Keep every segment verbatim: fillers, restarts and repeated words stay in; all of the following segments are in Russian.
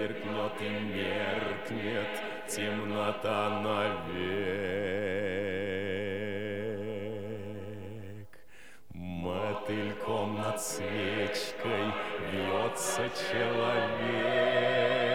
сверкнет и меркнет темнота навек. Мотыльком над свечкой вьется человек.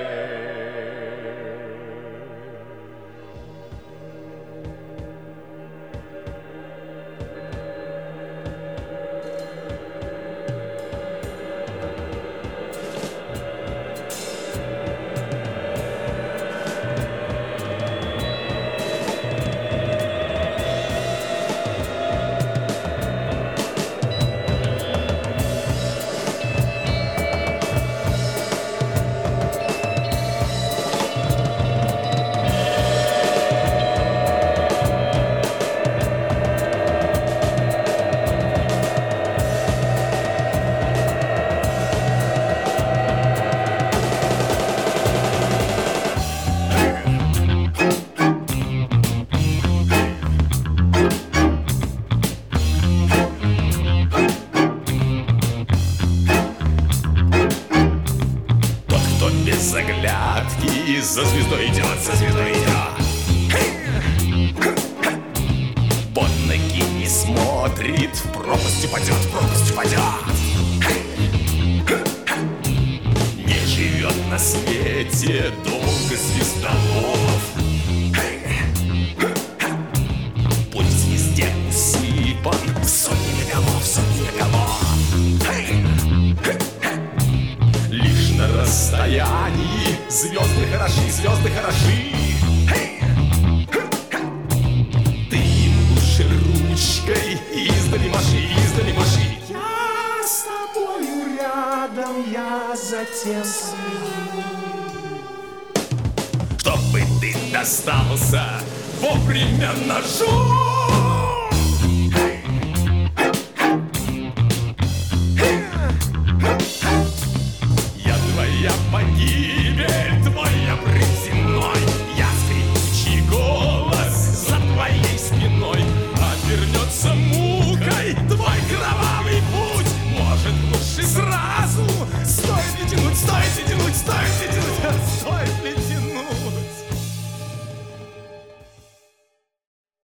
Без оглядки за звездой идет, за звездой идет. Под ноги не смотрит, в пропасть упадет, в пропасть упадет. Не живет на свете долго звездолов. Путь везде усыпан сотнями голов, сотнями голов. На расстоянии звезды хороши, звезды хороши. Ты им лучше ручкой издали маши, издали маши. Я с тобою рядом, я затем следю, чтобы ты достался вовремя ножу.